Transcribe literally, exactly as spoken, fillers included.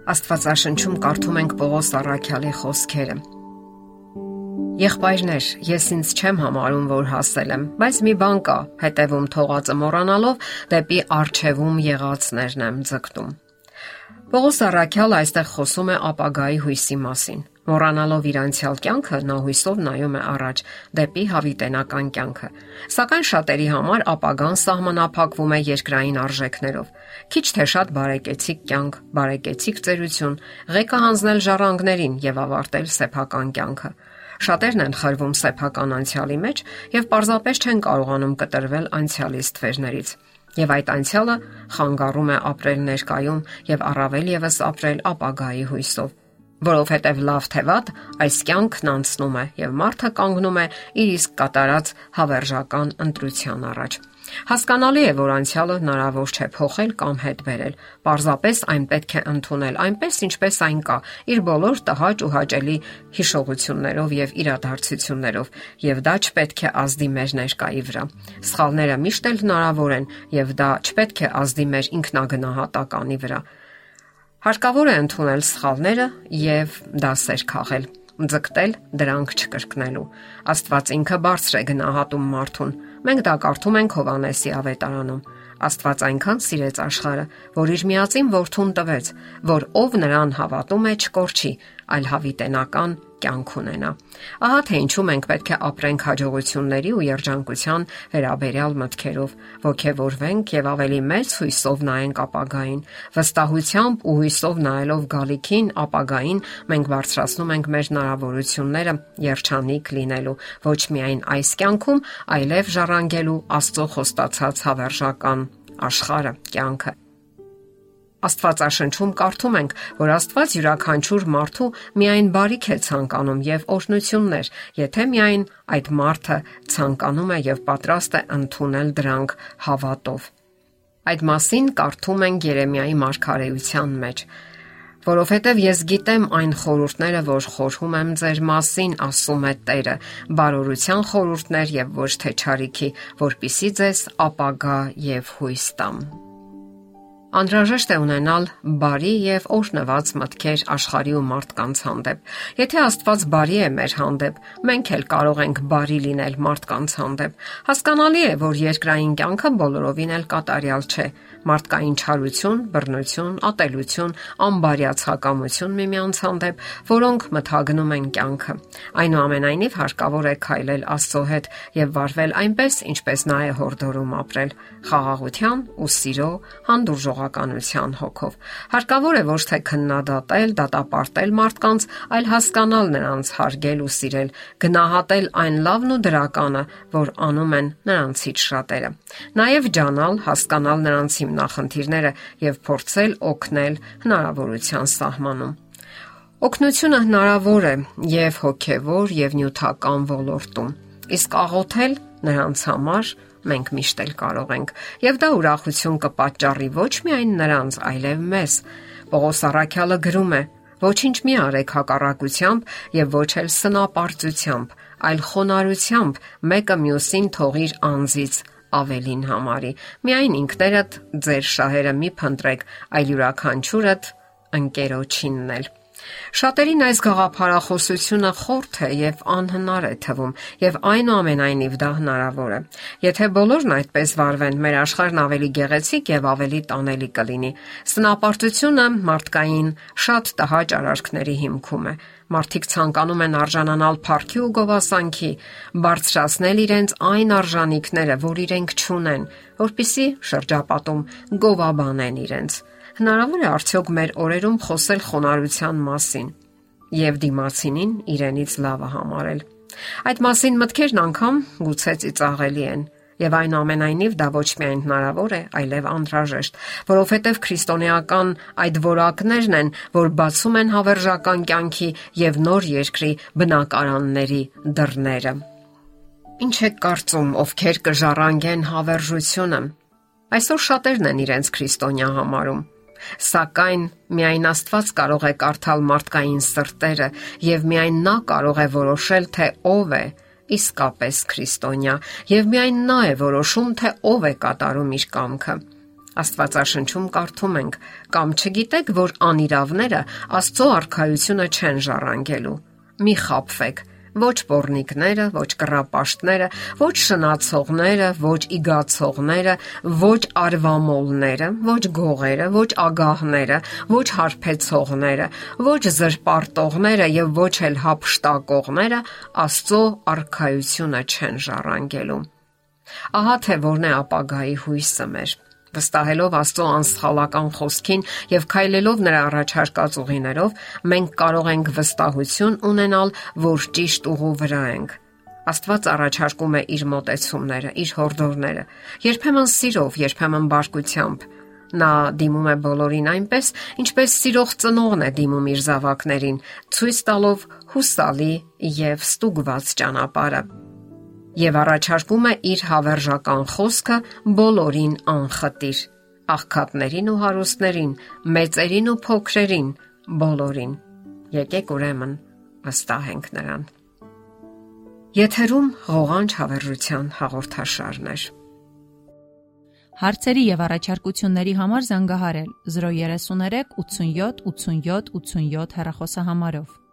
Աստվածաշնչում կարդում ենք Պողոս առաքյալի խոսքերը. Եղբայրներ, ես ինձ չեմ համարում, որ հասել եմ, բայց մի բան կա, հետևում թողածը մոռանալով դեպի առջևում եղածներն եմ ձգտում։ Պողոս առաքյալը այստեղ խոսում է ապագայի հույսի մասին։ Մոռանալով իր անցյալ կյանքը, նա հույսով նայում է առաջ, դեպի հավիտենական կյանքը։ Սակայն շատերի համար ապագան սահմանափակվում է երկրային արժեքներով։ Քիչ թե շատ բարեկեցիկ կյանք, բարեկեցիկ ծերություն, ղեկը հանձնել ժառանգներին եւ ավարտել սեփական կյանքը։ Շատերն են խրվում սեփական անցյալի մեջ եւ պարզապես չեն կարողանում կտրվել անցյալի ստվերներից։ Եվ այդ անցյալը խանգարում է ապրել ներկայում եւ առավել եւս ապրել ապագայի հույսով, որովհետեւ լավ թե վատ այս կյանքն անցնում է եւ մարդը կանգնում է իր իսկ կատարած հավերժական ընտրության առաջ։ Հասկանալի է, որ անցյալը հնարավոր չէ փոխել կամ հետ բերել։ Պարզապես այն պետք է ընդունել այնպես, ինչպես այն կա, իր բոլոր տհաճ ու հաճելի հիշողություններով եւ իրադարձություններով, եւ դա չպետք է ազդի մեր ներկայի վրա։ Սխալները միշտ էլ հնարավոր են եւ դա չպետք է ազդի մեր ինքնագնահատականի վրա։ Հարկավոր է ընդունել սխալները եւ դասեր քաղել, ձգտել դրանք չկրկնելու։ Աստված ինքը բարձր է գնահատում մարդուն։ Մենք դա կարդում ենք Հովհաննեսի ավետարանում։ Աստված այնքան սիրեց աշխարհը, որ իր միածին որդուն տվեց, որ ով նրան հավատում է չկորչի, այլ հավիտենական կյանք ունենա։ Ահա թե ինչու մենք պետք է ապրենք հաջողությունների ու երջանկության վերաբերյալ մտքերով, ոգևորվենք եւ ավելի մեծ հույսով նայենք ապագային։ Վստահությամբ ու հույսով նայելով գալիքին, ապագային, մենք բարձրացնում ենք մեր հնարավորությունները երջանիկ լինելու, ոչ միայն այս կյանքում, այլև ժառանգելու Աստծո խոստացած հավերժական աշխարհը, կյանքը։ Աստվածաշնչում կարդում ենք, որ Աստված յուրաքանչյուր մարդու միայն բարիք է ցանկանում եւ օրհնություններ, եթե միայն այդ մարդը ցանկանում է եւ պատրաստ է ընդունել դրանք հավատով։ Այդ մասին կարդում ենք Երեմիայի մարգարեության մեջ. Որովհետև ես գիտեմ այն խորհուրդները, որ խորհում եմ ձեր մասին, ասում է Տերը, բարօրության խորհուրդներ եւ ոչ թե չարիքի, որպիսի ձեզ ապագա եւ հույս տամ։ Անհրաժեշտ է ունենալ բարի եւ օրհնված մտքեր աշխարհի ու մարդկանց հանդեպ։ Եթե Աստված բարի է մեր հանդեպ, մենք էլ կարող ենք բարի լինել մարդկանց հանդեպ։ Հասկանալի է, որ երկրային կյանքը բոլորովին էլ կատարյալ չէ։ Մարդկային չարություն, բռնություն, ատելություն, անբարյացակամություն միմյանց հանդեպ, որոնք մթագնում են կյանքը։ Այնուամենայնիվ հարկավոր է քայլել Աստծո հետ եւ վարվել այնպես, ինչպես նա է հորդորում ապրել՝ խաղաղության ու սիրո, հանդուրժողականության հոգով։ Հարկավոր է ոչ թե քննադատել, դատապարտել մարդկանց, այլ հասկանալ նրանց, հարգել ու սիրել, գնահատել այն լավն ու դրականը, որ անում են նրանցից շատերը։ Նաեւ ջանալ, հասկանալ նրանց հիմնախնդիրները եւ փորձել օգնել հնարավորության սահմանում։ Օգնությունը հնարավոր է եւ հոգեվոր եւ նյութական ոլորտում, իսկ աղոթել նրանց համար մենք միշտ էլ կարող ենք, եւ դա ուրախություն կպատճառի ոչ միայն նրանց, այլև մեզ։ Պողոս առաքյալը գրում է. Ոչինչ մի արեք հակառակությամբ եւ ոչ էլ սնապարծությամբ, այլ խոնարհությամբ մեկը մյուսին թողիր անձից ավելին համարի։ Միայն ինքներդ ձեր շահերը մի փնտրեք, այլ յուրաքանչյուրդ ընկերոջինն էլ։ Շատերին այս գաղափարախոսությունը խորթ է եւ անհնար է թվում, եւ այնուամենայնիվ դա հնարավոր է։ Եթե բոլորն այդպես վարվեն, մեր աշխարհն ավելի գեղեցիկ եւ ավելի տանելի կլինի։ Սնապարտությունը մարդկային շատ տհաճ արարքների հիմքում է։ Մարդիկ ցանկանում են արժանանալ փառքի ու գովասանքի, բարձրացնել իրենց այն արժանինքները, որ իրենք չունեն, որpիսի շրջապատում գովաբանեն իրենց։ Հնարավոր է արդյոք մեր օրերում խոսել խոնարհության մասին եւ դիմացինին իրենից լավը համարել։ Այդ մասին մտքերն անգամ գուցե ծիծաղելի են, եւ այնուամենայնիվ դա ոչ միայն հնարավոր է, այլև անհրաժեշտ, որովհետեւ քրիստոնեական այդ որակներն են, որ բացում են հավերժական կյանքի եւ նոր երկրի բնակարանների դռները։ Ինչ է կարծում, ովքեր կժառանգեն հավերժությունը։ Այսօր շատերն են իրենց քրիստոնյա համարում, սակայն միայն Աստված կարող է կարդալ մարդկային սրտերը եւ միայն նա կարող է որոշել, թե ով է իսկապես քրիստոնյա եւ միայն նա է որոշում, թե ով է կատարում իր կամքը։ Աստվածաշնչում կարդում ենք. «Կամ չգիտեք, որ անիրավները Աստծո արքայությունը չեն ժառանգելու։ Մի խաբվեք, ոչ պոռնիկները, ոչ կռապաշտները, ոչ շնացողները, ոչ իգացողները, ոչ արվամոլները, ոչ գողերը, ոչ ագահները, ոչ հարբեցողները, ոչ զրպարտողները եւ ոչ էլ հափշտակողները Աստծո արքայությունը չեն ժառանգելու»։ Ահա թե որն է ապագայի հույսը մեր։ Վստահելով Աստծո անսխալական խոսքին եւ քայլելով նրա առաջարկած ուղիներով, մենք կարող ենք վստահություն ունենալ, որ ճիշտ ուղու վրա ենք։ Աստված առաջարկում է իր մոտեցումները, իր հորդորները, երբեմն սիրով, երբեմն բարկությամբ։ Նա դիմում է բոլորին այնպես, ինչպես սիրող ծնողն է դիմում իր զավակներին, ցույց տալով հուսալի եւ ստուգված ճանապարհը։ Եվ առաջարկում է իր հավերժական խոսքը բոլորին անխտիր, աղքատներին ու հարուստներին, մեծերին ու փոքրերին, բոլորին։ Եկեք ուրեմն վստահենք նրան։ Եթերում ղողանջ հավերժության հաղորդաշարն է։ Հարցերի եւ առաջարկությունների համար զանգահարել զրո երեսուն երեք ութսունյոթ ութսունյոթ ութսունյոթ հեռախոսահամարով։